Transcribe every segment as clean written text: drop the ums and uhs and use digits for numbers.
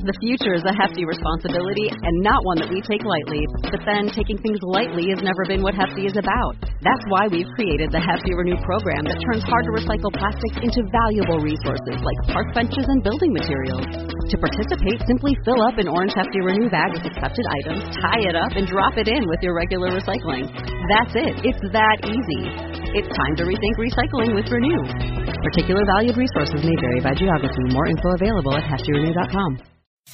The future is a hefty responsibility and not one that we take lightly. But then taking things lightly has never been what Hefty is about. That's why we've created the Hefty Renew program that turns hard-to-recycle plastics into valuable resources like park benches and building materials. To participate, simply fill up an orange Hefty Renew bag with accepted items, tie it up, and drop it in with your regular recycling. That's it. It's that easy. It's time to rethink recycling with Renew. Particular valued resources may vary by geography. More info available at heftyrenew.com.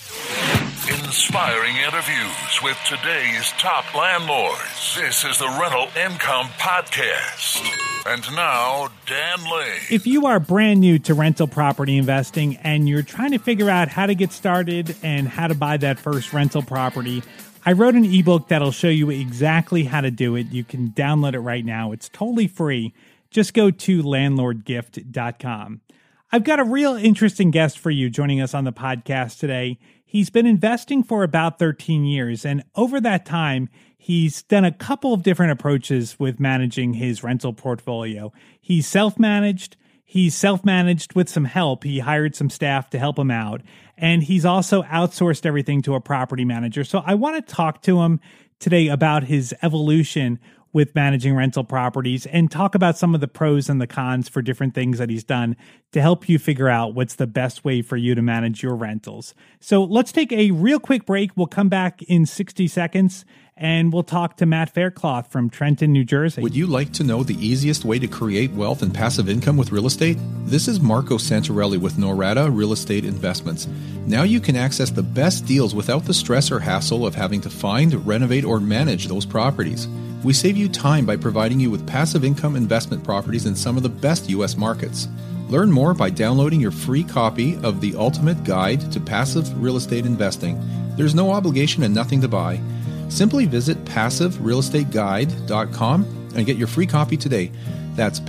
Inspiring interviews with today's top landlords. This is the Rental Income Podcast. And now, Dan Lane. If you are brand new to rental property investing and you're trying to figure out how to get started and how to buy that first rental property, I wrote an ebook that'll show you exactly how to do it. You can download it right now. It's totally free. Just go to landlordgift.com. I've got a real interesting guest for you joining us on the podcast today. He's been investing for about 13 years, and over that time, he's done a couple of different approaches with managing his rental portfolio. He's self-managed with some help. He hired some staff to help him out, and he's also outsourced everything to a property manager. So I want to talk to him today about his evolution with managing rental properties and talk about some of the pros and the cons for different things that he's done to help you figure out what's the best way for you to manage your rentals. So let's take a real quick break. We'll come back in 60 seconds and we'll talk to Matt Faircloth from Trenton, New Jersey. Would you like to know the easiest way to create wealth and passive income with real estate? This is Marco Santarelli with Norada Real Estate Investments. Now you can access the best deals without the stress or hassle of having to find, renovate, or manage those properties. We save you time by providing you with passive income investment properties in some of the best U.S. markets. Learn more by downloading your free copy of The Ultimate Guide to Passive Real Estate Investing. There's no obligation and nothing to buy. Simply visit passiverealestateguide.com and get your free copy today. That's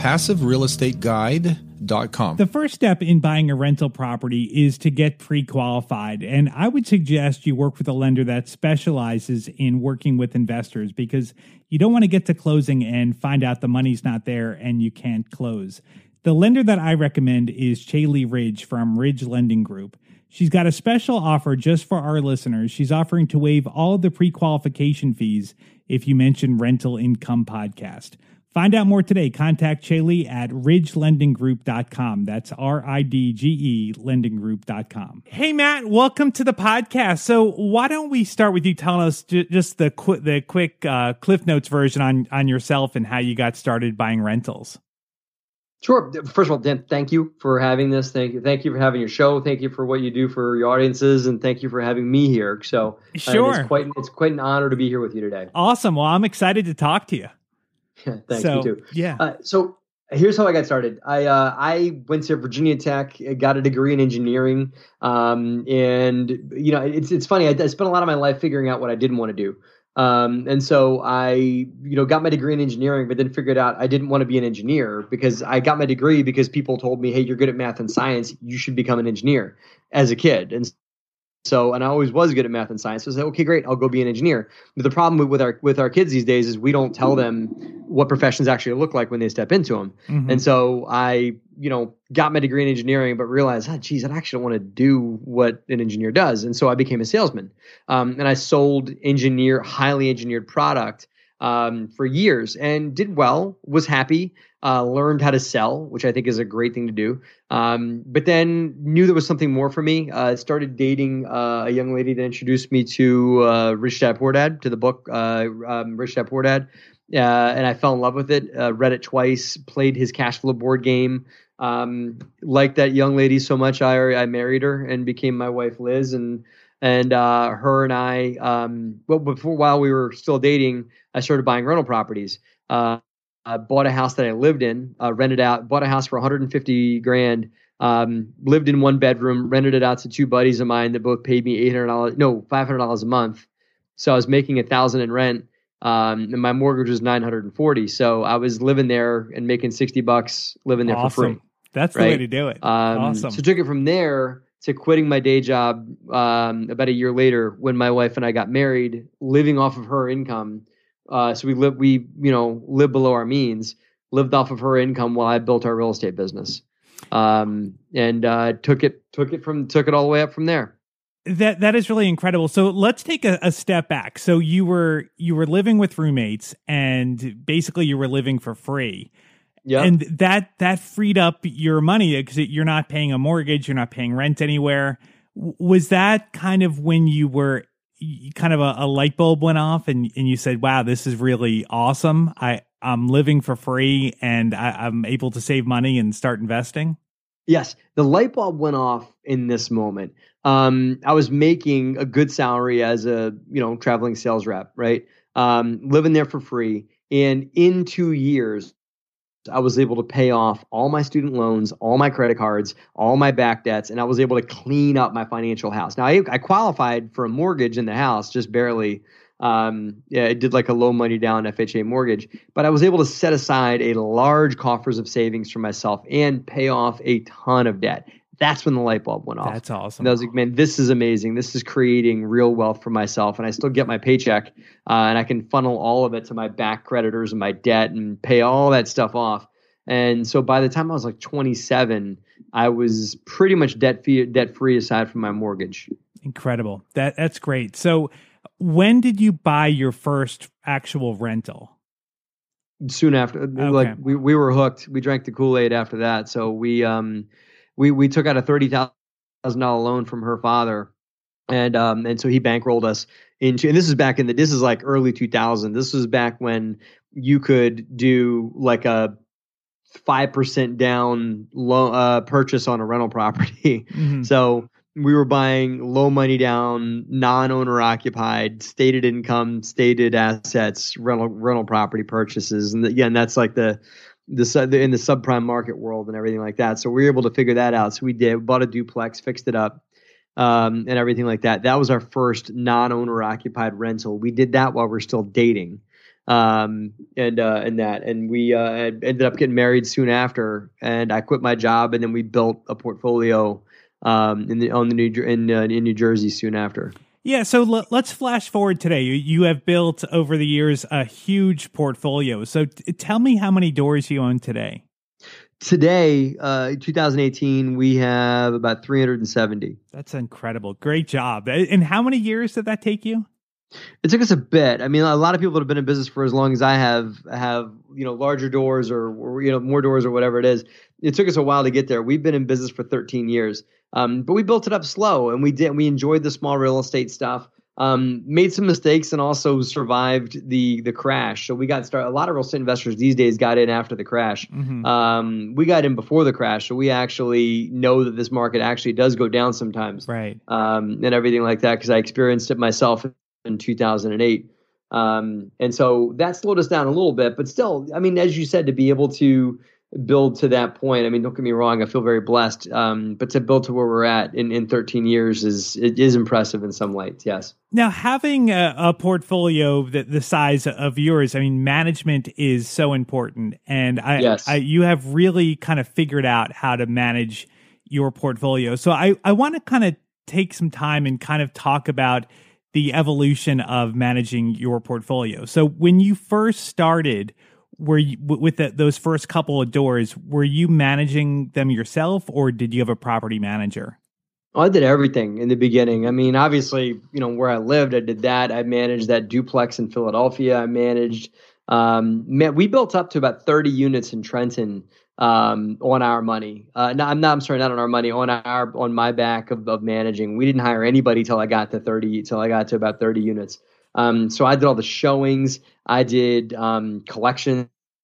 passiverealestateguide.com. The first step in buying a rental property is to get pre-qualified. And I would suggest you work with a lender that specializes in working with investors because you don't want to get to closing and find out the money's not there and you can't close. The lender that I recommend is Chaley Ridge from Ridge Lending Group. She's got a special offer just for our listeners. She's offering to waive all of the pre-qualification fees if you mention Rental Income Podcast. Find out more today. Contact Chaley at ridgelendinggroup.com. That's RIDGE lendinggroup.com. Hey, Matt, welcome to the podcast. So why don't we start with you telling us just the quick Cliff Notes version on yourself and how you got started buying rentals? Sure. First of all, Dan, thank you for having this. Thank you for having your show. Thank you for what you do for your audiences, and thank you for having me here. So sure, it's quite an honor to be here with you today. Awesome. Well, I'm excited to talk to you. Thanks. Me too. Yeah. So here's how I got started. I went to Virginia Tech, got a degree in engineering, and it's funny. I spent a lot of my life figuring out what I didn't want to do. And so I, got my degree in engineering, but then figured out I didn't want to be an engineer because I got my degree because people told me, hey, you're good at math and science. You should become an engineer as a kid. And I always was good at math and science. So I said, okay, great. I'll go be an engineer. But the problem with our kids these days is we don't tell them what professions actually look like when they step into them. Mm-hmm. And so I, got my degree in engineering, but realized, I actually don't want to do what an engineer does. And so I became a salesman. And I sold highly engineered product for years and did well, was happy, learned how to sell, which I think is a great thing to do. But then knew there was something more for me. Started dating a young lady that introduced me to Rich Dad Poor Dad, to the book Rich Dad Poor Dad. And I fell in love with it, read it twice, played his cash flow board game. Liked that young lady so much, I married her and became my wife, Liz. And her and I, while we were still dating, I started buying rental properties. I bought a house that I lived in, rented out, bought a house for $150,000, lived in one bedroom, rented it out to two buddies of mine that both paid me $500 a month. So I was making $1,000 in rent. And my mortgage was $940. So I was living there and making $60 living there for free. That's the way to do it. Awesome. So took it from there to quitting my day job about a year later when my wife and I got married, living off of her income. So we lived below our means, lived off of her income while I built our real estate business. And took it all the way up from there. That is really incredible. So let's take a step back. So you were living with roommates, and basically you were living for free. Yeah. And that freed up your money because you're not paying a mortgage, you're not paying rent anywhere. Was that kind of when you were kind of a light bulb went off and you said, wow, this is really awesome. I'm living for free and I'm able to save money and start investing? Yes, the light bulb went off in this moment. I was making a good salary as a traveling sales rep, right? Living there for free, and in 2 years, I was able to pay off all my student loans, all my credit cards, all my back debts, and I was able to clean up my financial house. Now, I qualified for a mortgage in the house, just barely. I did like a low money down FHA mortgage, but I was able to set aside a large coffers of savings for myself and pay off a ton of debt. That's when the light bulb went off. That's awesome. And I was like, man, this is amazing. This is creating real wealth for myself. And I still get my paycheck and I can funnel all of it to my back creditors and my debt and pay all that stuff off. And so by the time I was like 27, I was pretty much debt free aside from my mortgage. Incredible. That's great. So when did you buy your first actual rental? Soon after. Okay. Like we were hooked. We drank the Kool-Aid after that. So we took out a $30,000 loan from her father, and so he bankrolled us into. And this is like early 2000. This was back when you could do like a 5% down loan purchase on a rental property. Mm-hmm. So we were buying low money down, non-owner occupied, stated income, stated assets, rental property purchases, and again, that's like in the subprime market world and everything like that. So we were able to figure that out. So we bought a duplex, fixed it up, and everything like that. That was our first non-owner occupied rental. We did that while we're still dating, and we ended up getting married soon after. And I quit my job, and then we built a portfolio in New Jersey soon after. Yeah, so let's flash forward today. You have built over the years a huge portfolio. So tell me how many doors you own today. Today, 2018, we have about 370. That's incredible. Great job. And how many years did that take you? It took us a bit. I mean, a lot of people that have been in business for as long as I have larger doors or more doors or whatever it is. It took us a while to get there. We've been in business for 13 years. But we built it up slow, and we enjoyed the small real estate stuff, made some mistakes, and also survived the crash. So we got started. A lot of real estate investors these days got in after the crash. Mm-hmm. We got in before the crash, so we actually know that this market actually does go down sometimes, right? And everything like that, because I experienced it myself in 2008. And so that slowed us down a little bit, but still, I mean, as you said, to be able to build to that point. I mean, don't get me wrong, I feel very blessed. But to build to where we're at in 13 years is impressive in some lights, yes. Now, having a portfolio the size of yours, I mean, management is so important. And you have really kind of figured out how to manage your portfolio. So I want to kind of take some time and kind of talk about the evolution of managing your portfolio. So when you first started, were you, with those first couple of doors, were you managing them yourself, or did you have a property manager? I did everything in the beginning. I mean, obviously, where I lived, I did that. I managed that duplex in Philadelphia. I managed, we built up to about 30 units in Trenton on our money. Not on our money, on my back of managing. We didn't hire anybody till I got to about 30 units. So I did all the showings. I did collections.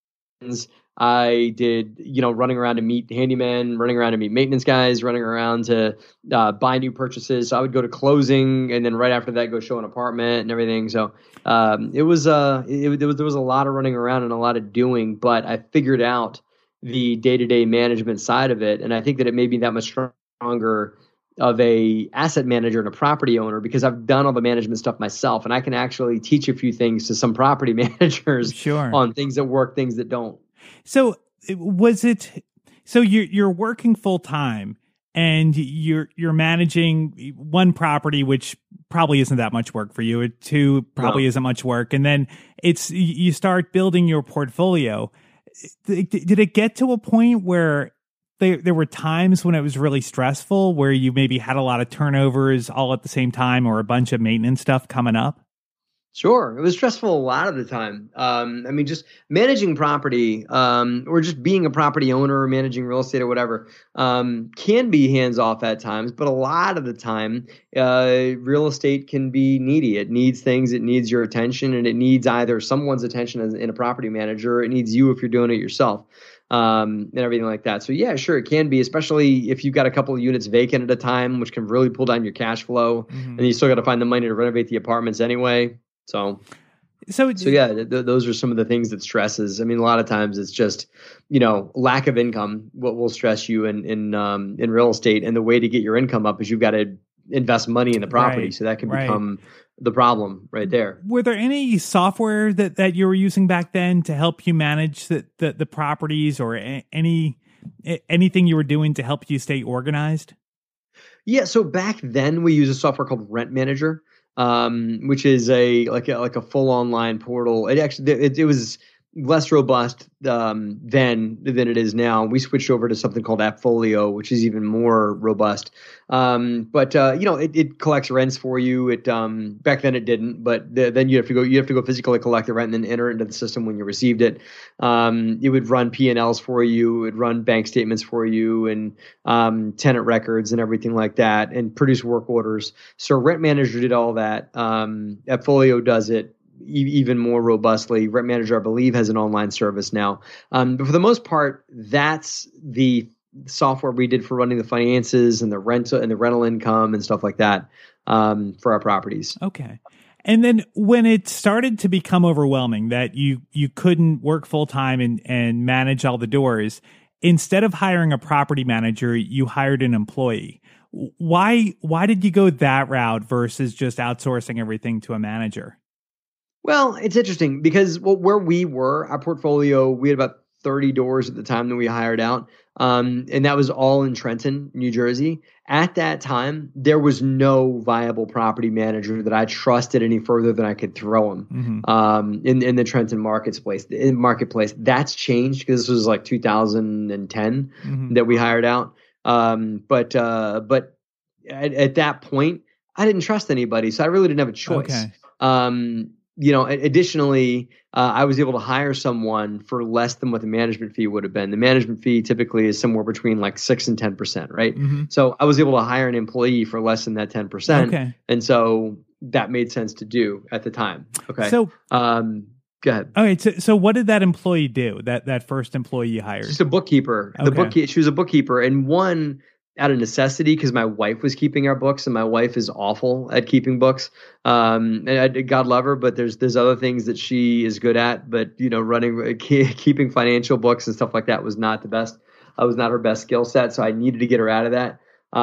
I did, running around to meet handymen, running around to meet maintenance guys, running around to buy new purchases. So I would go to closing, and then right after that, go show an apartment and everything. So there was a lot of running around and a lot of doing, but I figured out the day-to-day management side of it, and I think that it made me that much stronger of a asset manager and a property owner, because I've done all the management stuff myself, and I can actually teach a few things to some property managers on things that work, things that don't. So you're working full time and you're managing one property, which probably isn't that much work for you. Two probably isn't much work. And then you start building your portfolio. Did it get to a point where there were times when it was really stressful where you maybe had a lot of turnovers all at the same time or a bunch of maintenance stuff coming up? Sure. It was stressful a lot of the time. Just managing property, or just being a property owner or managing real estate or whatever, can be hands off at times, but a lot of the time, real estate can be needy. It needs things, it needs your attention, and it needs either someone's attention as in a property manager, or it needs you if you're doing it yourself. And everything like that. So yeah, sure, it can be, especially if you've got a couple of units vacant at a time, which can really pull down your cash flow, and you still got to find the money to renovate the apartments anyway. So yeah, those are some of the things that stresses. I mean, a lot of times it's just, lack of income. What will stress you in real estate, and the way to get your income up is you've got to invest money in the property. Right, so that can become the problem right there. Were there any software that you were using back then to help you manage the properties, or anything you were doing to help you stay organized? Yeah. So back then we used a software called Rent Manager. Which is a full online portal. It was less robust than it is now. We switched over to something called AppFolio, which is even more robust. It collects rents for you. It back then it didn't, but then you have to go physically collect the rent and then enter it into the system when you received it. It would run P&Ls for you. It would run bank statements for you, and tenant records and everything like that, and produce work orders. So Rent Manager did all that. AppFolio does it even more robustly. Rent Manager, I believe, has an online service now. But for the most part, that's the software we did for running the finances and the rental income and stuff like that, for our properties. Okay. And then when it started to become overwhelming that you couldn't work full time and manage all the doors, instead of hiring a property manager, you hired an employee. Why did you go that route versus just outsourcing everything to a manager? Well, it's interesting because where we were, our portfolio, we had about 30 doors at the time that we hired out. And that was all in Trenton, New Jersey. At that time, there was no viable property manager that I trusted any further than I could throw them in the Trenton marketplace. That's changed because this was like 2010 that we hired out. But at that point, I didn't trust anybody, so I really didn't have a choice. Okay. Additionally, I was able to hire someone for less than what the management fee would have been. The management fee typically is somewhere between like 6 and 10%, right? So I was able to hire an employee for less than that 10%. Okay. And so that made sense to do at the time. Okay. So, go ahead. Okay. So what did that employee do? That first employee you hired? Just a bookkeeper. Okay. She was a bookkeeper, and one out of necessity because my wife was keeping our books, and my wife is awful at keeping books. And God love her, but there's other things that she is good at. But keeping financial books and stuff like that was not the best. Was not her best skill set, so I needed to get her out of that.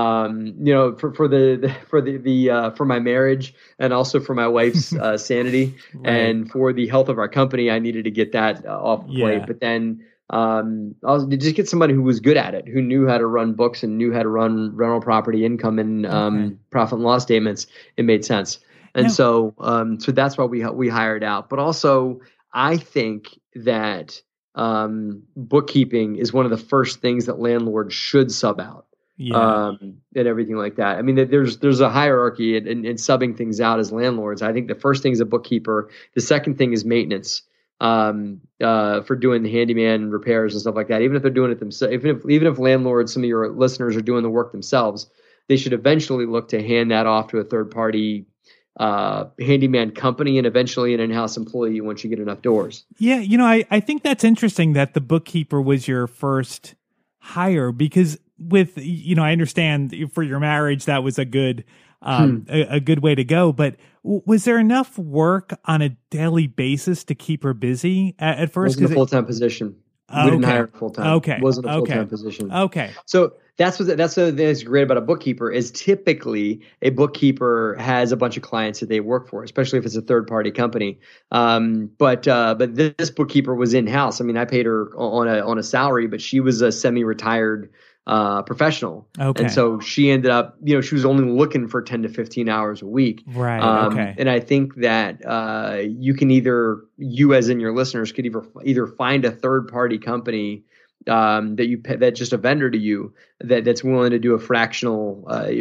For my marriage and also for my wife's sanity, right, and for the health of our company, I needed to get that off the plate. But then I'll just get somebody who was good at it, who knew how to run books and knew how to run rental property income and profit and loss statements. It made sense. And so that's why we hired out. But also, I think that bookkeeping is one of the first things that landlords should sub out. And everything like that. I mean, there's a hierarchy in subbing things out as landlords. I think the first thing is a bookkeeper. The second thing is maintenance. For doing the handyman repairs and stuff like that. Even if they're doing it themselves, even if landlords, some of your listeners, are doing the work themselves, they should eventually look to hand that off to a third party handyman company, and eventually an in-house employee once you get enough doors. Yeah, I think that's interesting that the bookkeeper was your first hire, because with I understand for your marriage that was a good way to go, but was there enough work on a daily basis to keep her busy at first? It wasn't a full-time position. We didn't hire her full-time. Okay. It wasn't a full-time position. Okay. So that's great about a bookkeeper is typically a bookkeeper has a bunch of clients that they work for, especially if it's a third-party company. But this bookkeeper was in-house. I mean, I paid her on a salary, but she was a semi-retired professional. Okay. And so she ended up, she was only looking for 10 to 15 hours a week. Right. Okay. And I think that you can you as in your listeners could either find a third party company that you pay, that just a vendor to you that's willing to do a fractional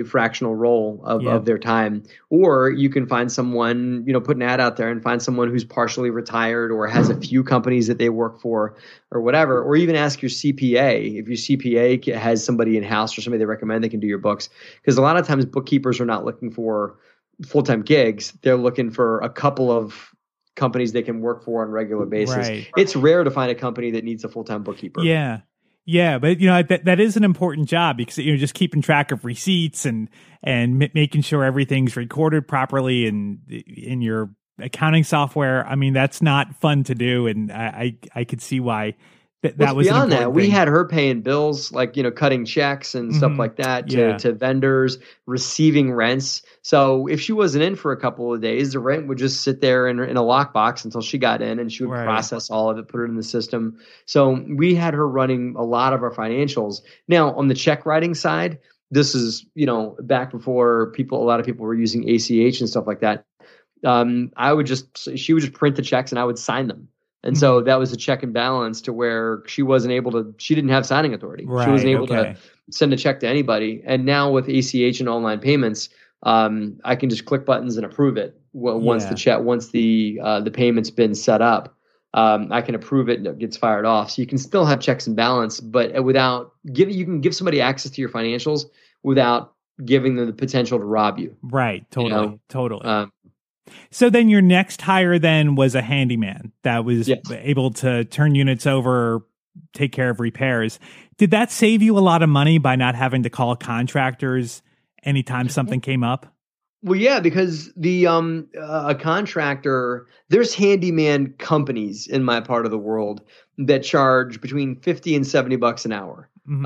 role of their time. Or you can find someone, put an ad out there and find someone who's partially retired or has a few companies that they work for or whatever. Or even ask your CPA if your CPA has somebody in house or somebody they recommend they can do your books. Because a lot of times bookkeepers are not looking for full-time gigs. They're looking for a couple of companies they can work for on a regular basis. Right. It's rare to find a company that needs a full-time bookkeeper. Yeah. Yeah. But that is an important job because, just keeping track of receipts and making sure everything's recorded properly in your accounting software. I mean, that's not fun to do. And I could see why that was beyond that. We thing. had her paying bills, like, cutting checks and stuff like that to vendors, receiving rents. So if she wasn't in for a couple of days, the rent would just sit there in a lockbox until she got in, and she would process all of it, put it in the system. So we had her running a lot of our financials. Now on the check writing side, this is, back before a lot of people were using ACH and stuff like that. She would just print the checks and I would sign them. And so that was a check and balance to where she didn't have signing authority. Right, she wasn't able to send a check to anybody. And now with ACH and online payments, I can just click buttons and approve it. Once the payment's been set up, I can approve it and it gets fired off. So you can still have checks and balance, but you can give somebody access to your financials without giving them the potential to rob you. Right. Totally. Totally. So then your next hire then was a handyman that was able to turn units over, take care of repairs. Did that save you a lot of money by not having to call contractors anytime something came up? Well, yeah, because a contractor, there's handyman companies in my part of the world that charge between $50 and $70 an hour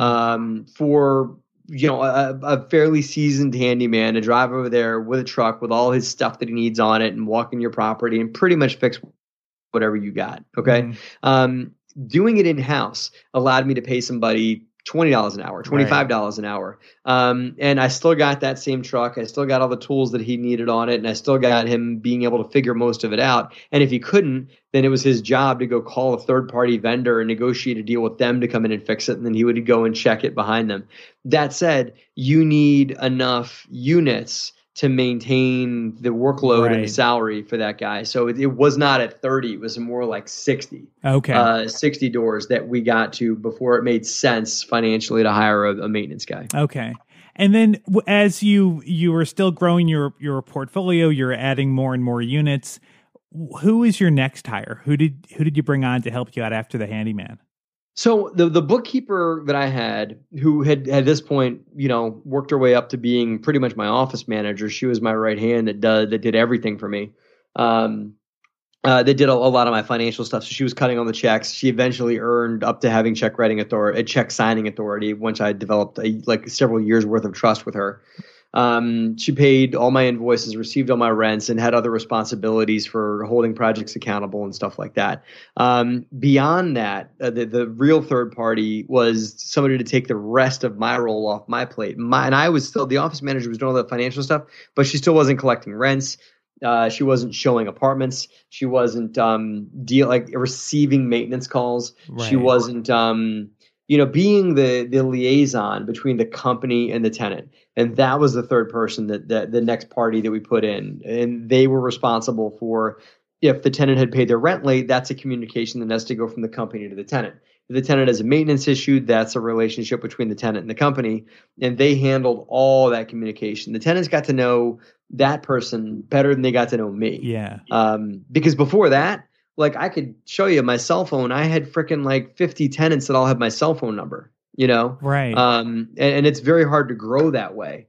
for a fairly seasoned handyman to drive over there with a truck with all his stuff that he needs on it and walk in your property and pretty much fix whatever you got. Okay. Doing it in-house allowed me to pay somebody $20 an hour, $25 an hour. And I still got that same truck. I still got all the tools that he needed on it. And I still got him being able to figure most of it out. And if he couldn't, then it was his job to go call a third-party vendor and negotiate a deal with them to come in and fix it. And then he would go and check it behind them. That said, you need enough units to maintain the workload and the salary for that guy. So it was not at 30. It was more like 60. Okay. 60 doors that we got to before it made sense financially to hire a maintenance guy. Okay. And then as you were still growing your portfolio, you're adding more and more units. Who is your next hire? Who did you bring on to help you out after the handyman? So the bookkeeper that I had, who had at this point, worked her way up to being pretty much my office manager. She was my right hand that did everything for me. They did a lot of my financial stuff. So she was cutting all the checks. She eventually earned up to having check signing authority once I developed several years worth of trust with her. She paid all my invoices, received all my rents, and had other responsibilities for holding projects accountable and stuff like that. Beyond that, the real third party was somebody to take the rest of my role off my plate. And I was still, the office manager was doing all the financial stuff, but she still wasn't collecting rents. She wasn't showing apartments. She wasn't receiving maintenance calls. Right. She wasn't being the liaison between the company and the tenant. And that was the third person that the next party that we put in. And they were responsible for, if the tenant had paid their rent late, that's a communication that has to go from the company to the tenant. If the tenant has a maintenance issue, that's a relationship between the tenant and the company. And they handled all that communication. The tenants got to know that person better than they got to know me. Yeah. Because before that, I could show you my cell phone. I had freaking 50 tenants that all have my cell phone number, Right. And it's very hard to grow that way.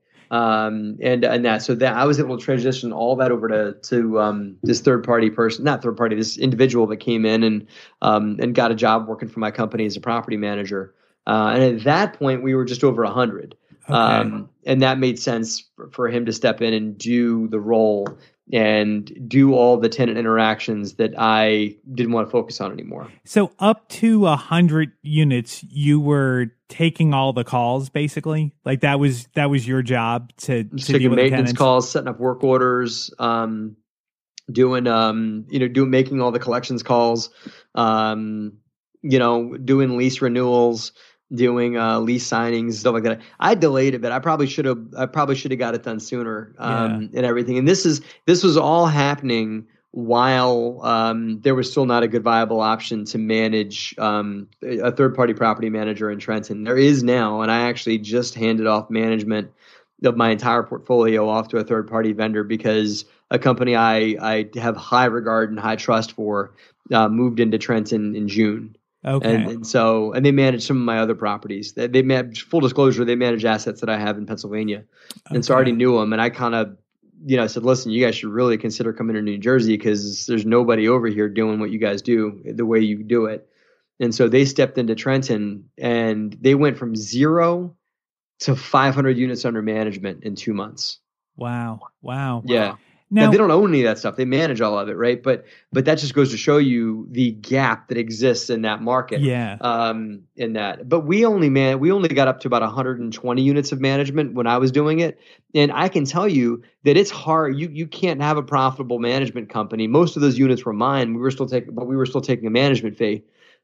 So I was able to transition all that over to this this individual that came in and got a job working for my company as a property manager. And at that point we were just over 100. Okay. And that made sense for him to step in and do the role and do all the tenant interactions that I didn't want to focus on anymore. So up to 100 units, you were taking all the calls, basically? That was your job to deal with maintenance calls, setting up work orders, making all the collections calls, doing lease renewals, doing lease signings, stuff like that. I delayed it, but I probably should have got it done sooner, and everything. And this was all happening while there was still not a good viable option to manage a third-party property manager in Trenton. There is now, and I actually just handed off management of my entire portfolio off to a third-party vendor because a company I have high regard and high trust for moved into Trenton in June. Okay. And they manage some of my other properties. They manage, full disclosure, they manage assets that I have in Pennsylvania. And so I already knew them. And I kind of, said, listen, you guys should really consider coming to New Jersey because there's nobody over here doing what you guys do the way you do it. And so they stepped into Trenton and they went from 0 to 500 units under management in 2 months. Wow. Yeah. Now they don't own any of that stuff. They manage all of it, right? But that just goes to show you the gap that exists in that market. Yeah. In that, but we only got up to about 120 units of management when I was doing it, and I can tell you that it's hard. You can't have a profitable management company. Most of those units were mine. We were still taking a management fee.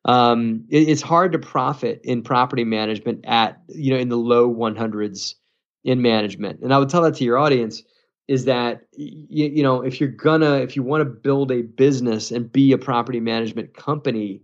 It's hard to profit in property management at in the low 100s in management, and I would tell that to your audience. Is that, if you want to build a business and be a property management company,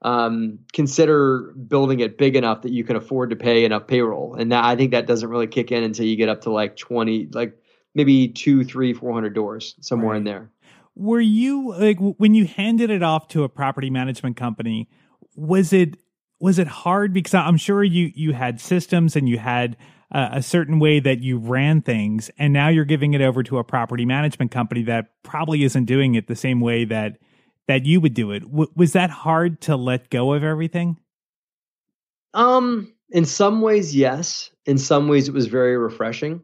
consider building it big enough that you can afford to pay enough payroll. And I think that doesn't really kick in until you get up to like 20, like maybe 200, 300, 400 doors somewhere in there. Were you when you handed it off to a property management company, was it hard? Because I'm sure you had systems and you had a certain way that you ran things, and now you're giving it over to a property management company that probably isn't doing it the same way that you would do it. Was that hard to let go of everything? In some ways, yes. In some ways, it was very refreshing.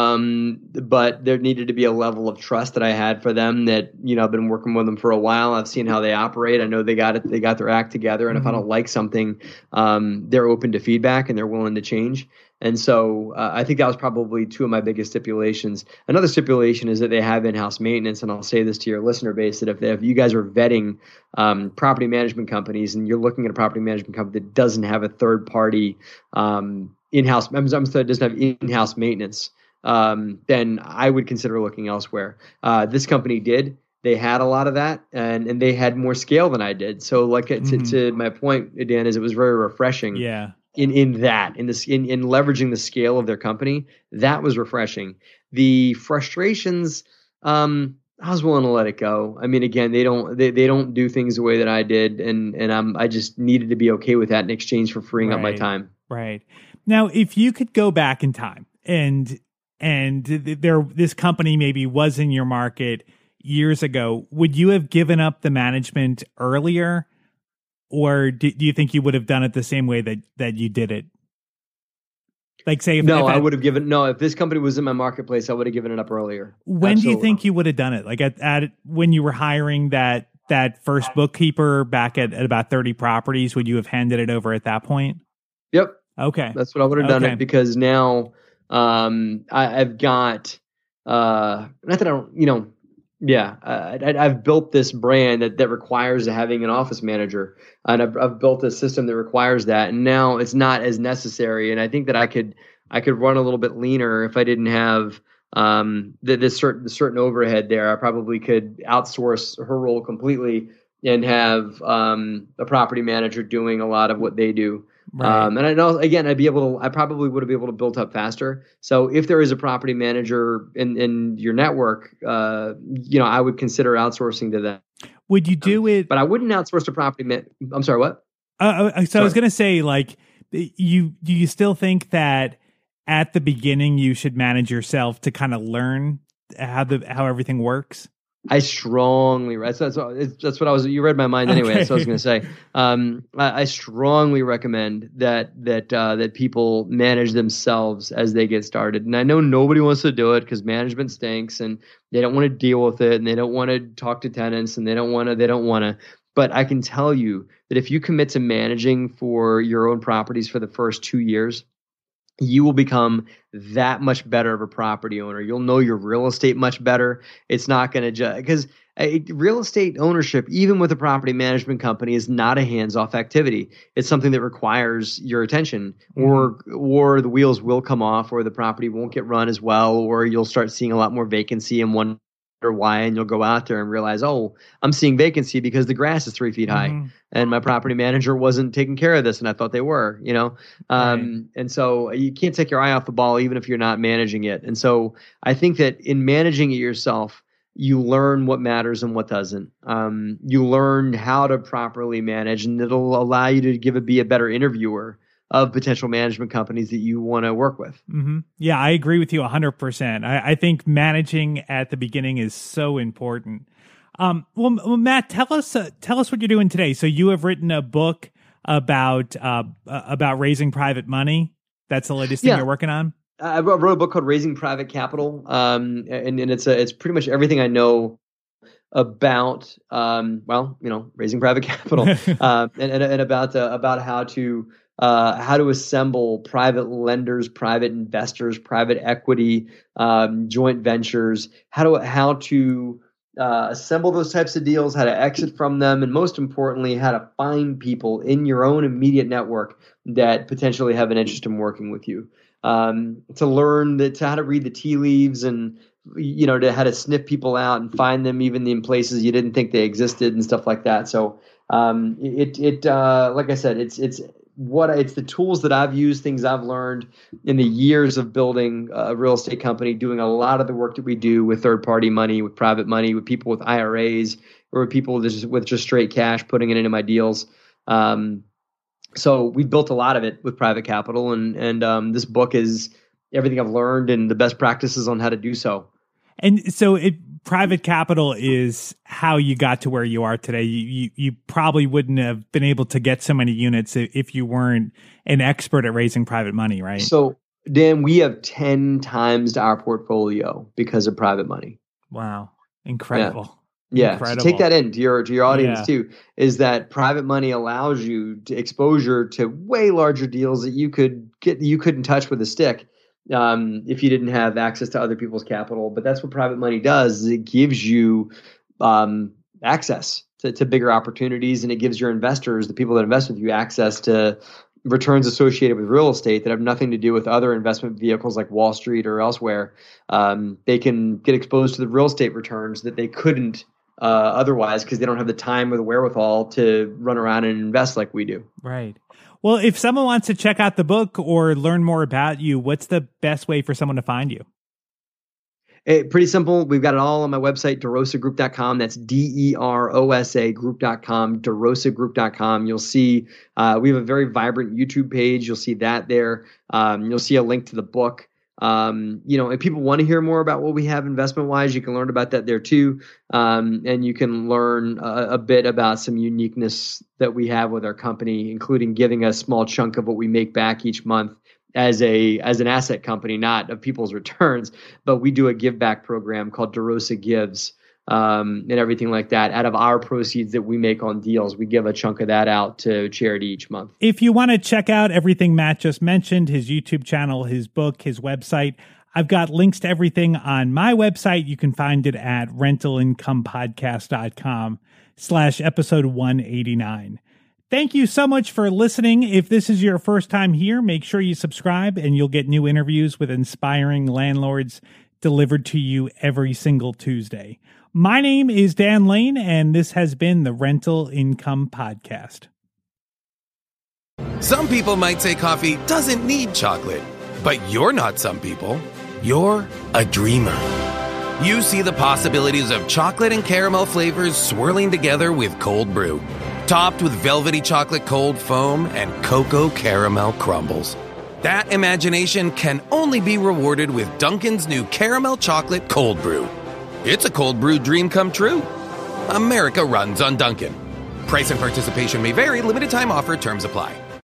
But there needed to be a level of trust that I had for them that, I've been working with them for a while. I've seen how they operate. I know they got their act together. And if I don't like something, they're open to feedback and they're willing to change. And so I think that was probably two of my biggest stipulations. Another stipulation is that they have in-house maintenance. And I'll say this to your listener base, that if you guys are vetting property management companies and you're looking at a property management company that doesn't have a third party in-house, doesn't have in-house maintenance, then I would consider looking elsewhere. This company did. They had a lot of that, and they had more scale than I did. So, to my point, Dan, is it was very refreshing. Yeah. In leveraging the scale of their company, that was refreshing. The frustrations, I was willing to let it go. I mean, again, they don't do things the way that I did, and I just needed to be okay with that in exchange for freeing up my time. Right. Now, if you could go back in time and this company maybe was in your market years ago, would you have given up the management earlier, or do you think you would have done it the same way that you did it? Like, say, if this company was in my marketplace, I would have given it up earlier. When do you think you would have done it? Like at when you were hiring that first bookkeeper back at about 30 properties, would you have handed it over at that point? Yep. Okay. That's what I would have done it, because now I've got, not that I don't, I've built this brand that requires having an office manager, and I've built a system that requires that, and now it's not as necessary. And I think that I could run a little bit leaner if I didn't have this certain overhead there. I probably could outsource her role completely and have a property manager doing a lot of what they do. Right. And I know, again, I probably would have been able to build up faster. So if there is a property manager in your network, I would consider outsourcing to them. Would you do it? But I wouldn't outsource to property I'm sorry, what? I was going to say, like, do you still think that at the beginning you should manage yourself to kind of learn how everything works? I strongly, that's what I was. You read my mind anyway. Okay. That's what I was going to say. I strongly recommend that people manage themselves as they get started. And I know nobody wants to do it because management stinks, and they don't want to deal with it, and they don't want to talk to tenants, and they don't want to. But I can tell you that if you commit to managing for your own properties for the first 2 years, you will become that much better of a property owner. You'll know your real estate much better. It's not going to because real estate ownership, even with a property management company, is not a hands-off activity. It's something that requires your attention, or the wheels will come off, or the property won't get run as well, or you'll start seeing a lot more vacancy and wonder why, and you'll go out there and realize, oh, I'm seeing vacancy because the grass is 3 feet high and my property manager wasn't taking care of this and I thought they were, And so you can't take your eye off the ball even if you're not managing it. And so I think that in managing it yourself, you learn what matters and what doesn't. You learn how to properly manage, and it'll allow you to be a better interviewer of potential management companies that you want to work with. Mm-hmm. Yeah, I agree with you 100%. I think managing at the beginning is so important. Well, Matt, tell us what you're doing today. So you have written a book about raising private money. That's the latest thing you're working on? I wrote a book called Raising Private Capital, and it's pretty much everything I know about raising private capital, and about how to assemble private lenders, private investors, private equity, joint ventures, how to assemble those types of deals, how to exit from them, and most importantly, how to find people in your own immediate network that potentially have an interest in working with you. To learn how to read the tea leaves, and to how to sniff people out and find them even in places you didn't think they existed and stuff like that. So like I said, it's the tools that I've used, things I've learned in the years of building a real estate company, doing a lot of the work that we do with third-party money, with private money, with people with IRAs, or with people with just straight cash, putting it into my deals. So we built a lot of it with private capital, and this book is everything I've learned and the best practices on how to do so. And so private capital is how you got to where you are today. You probably wouldn't have been able to get so many units if you weren't an expert at raising private money, right? So, Dan, we have 10 times our portfolio because of private money. Wow. Incredible. Yeah. So take that into your audience too, is that private money allows you to exposure to way larger deals that you couldn't touch with a stick. If you didn't have access to other people's capital. But that's what private money does, is it gives you access to bigger opportunities, and it gives your investors, the people that invest with you, access to returns associated with real estate that have nothing to do with other investment vehicles like Wall Street or elsewhere. They can get exposed to the real estate returns that they couldn't otherwise, because they don't have the time or the wherewithal to run around and invest like we do. Right. Well, if someone wants to check out the book or learn more about you, what's the best way for someone to find you? Pretty simple. We've got it all on my website, DeRosaGroup.com. That's DEROSA Group.com, DeRosaGroup.com. You'll see we have a very vibrant YouTube page. You'll see that there. You'll see a link to the book. If people want to hear more about what we have investment-wise, you can learn about that there too. And you can learn a bit about some uniqueness that we have with our company, including giving a small chunk of what we make back each month as an asset company, not of people's returns, but we do a give back program called DeRosa Gives, and everything like that. Out of our proceeds that we make on deals, we give a chunk of that out to charity each month. If you want to check out everything Matt just mentioned, his YouTube channel, his book, his website, I've got links to everything on my website. You can find it at rentalincomepodcast.com/episode 189. Thank you so much for listening. If this is your first time here, make sure you subscribe, and you'll get new interviews with inspiring landlords delivered to you every single Tuesday. My name is Dan Lane, and this has been the Rental Income Podcast. Some people might say coffee doesn't need chocolate, but you're not some people. You're a dreamer. You see the possibilities of chocolate and caramel flavors swirling together with cold brew, topped with velvety chocolate cold foam and cocoa caramel crumbles. That imagination can only be rewarded with Dunkin's new Caramel Chocolate Cold Brew. It's a cold brew dream come true. America runs on Dunkin'. Price and participation may vary. Limited time offer. Terms apply.